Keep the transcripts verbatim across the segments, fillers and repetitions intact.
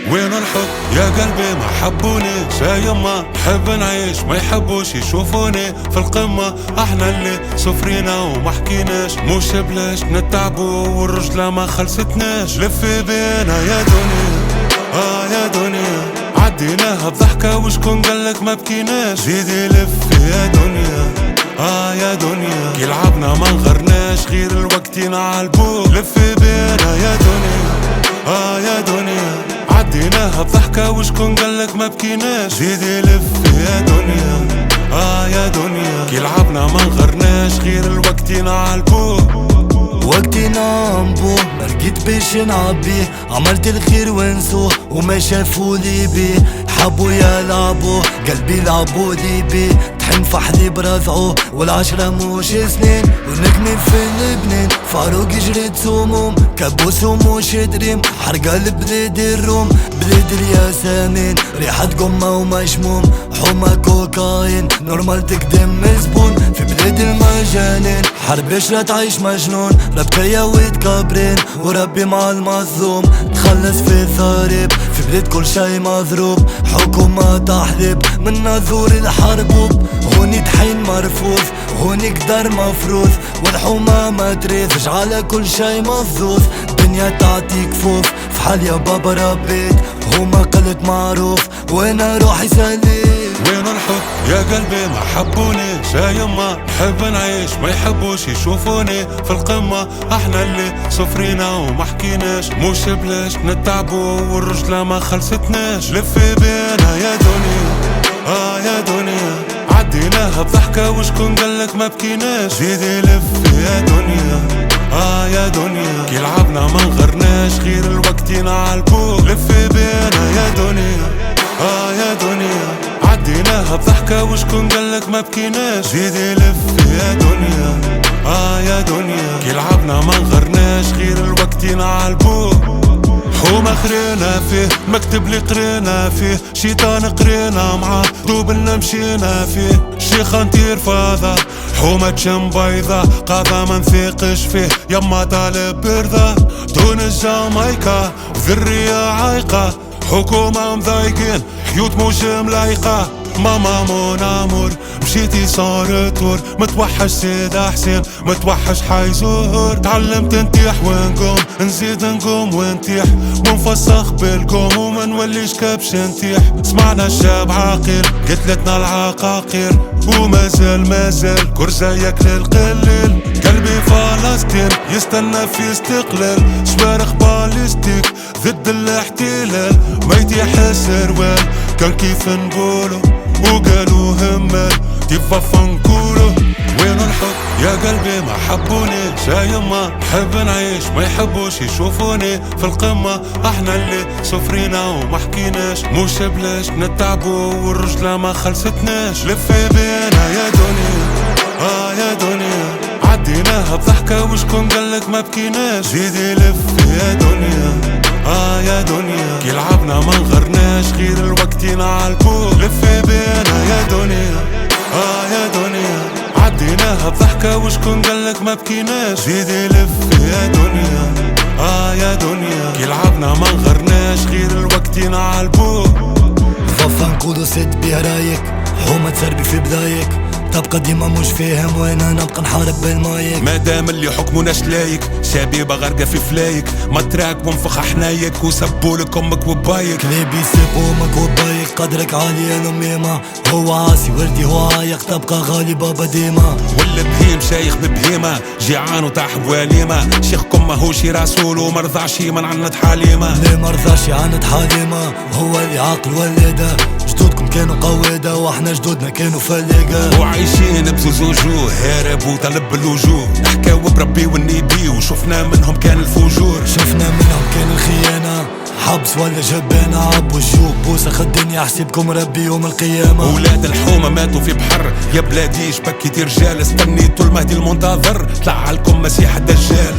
وين الحب يا قلبي ما حبوني زي ما نحب نعيش ما يحبوش يشوفوني في القمة. احنا اللي سفرينا وما حكيناش مش بلاش نتعبوا والرجلة ما خلصتناش. لفي بينا يا دنيا اه يا دنيا عديناها بضحكة وشكون قالك ما بكيناش. زيدي لفي يا دنيا اه يا دنيا كي لعبنا ما نغرناش غير الوقتنا عالبوب. لفي بينا يا دنيا اه يا دنيا عديناها بضحكة وشكون قالك ما بكيناش. زيدي لفي يا دنيا اه يا دنيا كي لعبنا ما نغرناش غير الوقتنا عالبوب. وقتي نامبوه ما لقيت باش نلعب بيه، عملت الخير ونسوه وما شافولي بيه. حبوا يلعبوه قلبي لعبولي بيه، تحن فحلي برضعوه والعشرة موش سنين ونكمل في البنين. فاروق جريت سموم كابوس وموش دريم، حرقة البلاد الروم بلاد الياسمين. ريحة قمة ومشموم حومة كوكايين نورمال تقدم زبون في بلاد المجانين. حربش لا تعيش مجنون ربكية ويتكبرين وربي مع المظلوم تخلص في ثارب في بلاد كل شي مضروب. حكومة تحلب من ناظور الحربوب هوني تحين مرفوض هوني قدر مفروض والحومة ما تريثش على كل شي مفضوض. دنيا تعطيك فوف في حال يا بابا ربيت هما قلت معروف وانا روحي سليم. وين الحب يا قلبي ما حبوني زي ما نحب نعيش ما يحبوش يشوفوني في القمة. احنا اللي سفرينا وما حكيناش مش بلاش نتعبوا والرجلة ما خلصتناش. لفي بينا يا دنيا اه يا دنيا عديناها بضحكة وشكون قالك ما بكيناش. زيدي لفي يا دنيا اه يا دنيا كي لعبنا ما نغرناش غير الوقتنا عالبوب. لفي بينا يا دنيا اه يا دنيا عديناها بضحكة وشكون قالك ما بكيناش. زيدي لفي يا دنيا اه يا دنيا كي لعبنا ما نغرناش غير الوقتنا عالبوب. حومة خرينا فيه مكتب اللي قرينا فيه شيطان قرينا معاه دوبلنا مشينا فيه. شيخة نطير فاضة حومة جنب بيضة قاضة ما نثيقش فيه يما طالب برضا. تونس جامايكا وذرية عايقة حكومة مضايقين حيوت موش ملايقة. ماما مون امور مشيتي صار تور متوحش سيدة حسين متوحش حيزور. تعلمت نطيح ونقوم نزيد نقوم ونطيح منفسخ بالقوم وما نوليش كبش نطيح. سمعنا الشاب عاقل قتلتنا العقاقير ومازال مازال كرزايك للقليل. قلبي فلسطين يستنى في استقلال شبارخ باليستيك ضد الاحتلال. ما يتيح سروال كان كيف نقولو وقالوا همال كيف فنقولو. وين الحب يا قلبي ما حبوني زي ما نحب نعيش ما يحبوش يشوفوني في القمة. احنا اللي سفرينا وما حكيناش مش بلاش نتعبوا والرجلة ما خلصتناش. لفي بينا يا دنيا اه يا دنيا عديناها بضحكة وشكون قالك ما بكيناش. زيدي لفي يا دنيا اه يا دنيا كي لعبنا ما نغرناش غير الوقتنا عالبوب. لفي بينا يا دنيا اه يا دنيا عديناها بضحكة وشكون قالك ما بكيناش. زيدي لفي يا دنيا اه يا دنيا كي لعبنا ما نغرناش غير الوقتنا عالبوب. فافا نقولو سد بيه رايك حومة تسربي في بلايك تبقى ديما مش فاهم وانا نبقى نحارب بالمايك. مادام اللي حكموناش لايك شبيبة غارقة في فلايك مطراك وانفخ حنايك وسبولك امك وبايك. كليبي سيب امك وبايك قدرك عالي يا نميمة هو عاسي وردي هو عايق تبقى غالي بابا ديما. والبهيم شايخ ببهيمة جيعان وطاح بوليمة شيخكم ماهوش رسول ومرضعش من عنت حليمة. ليه مرضاش يعند حليمة هو اللي عاقل ولده. جدودكم كانوا قوادة واحنا جدودنا كانوا فلاقة وعايشين بزوز وجوه هارب وطلب اللجوء. حكاو بربي والنبي وشفنا منهم كان الفجور. شفنا منهم كان الخيانة حبس ولا جبانة عب والجوب بوسة خد الدنيا حسيبكم ربي يوم القيامة. ولاد الحومة ماتوا في بحر يا بلادي شبكيتي رجال استنيتوا المهدي المنتظر طلع عليكم مسيح الدجال.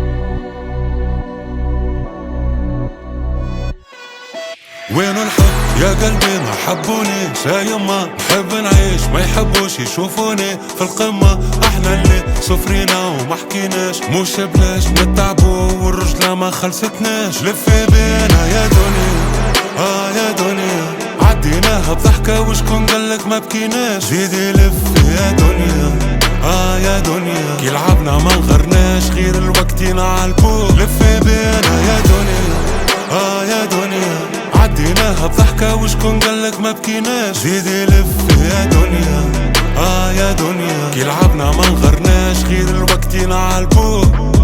وين الحب يا قلبي ما حبونيش يا يما، نحب نعيش ما يحبوش يشوفوني في القمة. احنا اللي صفرينا وما حكيناش، مش بلاش نتعبوا والرجلة ما خلصتناش. لفي بينا يا دنيا اه يا دنيا، عديناها بضحكة وشكون قالك ما بكيناش. زيدي لفي يا دنيا اه يا دنيا، كي لعبنا ما نغرناش غير الوقتين عالبوق. لفي بينا يا دنيا اه يا دنيا، عديناها بضحكة وشكون قالك ما بكيناش. زيدي لفي يا دنيا اه يا دنيا، كي لعبنا ما نغرناش غير الوقتين عالبوق.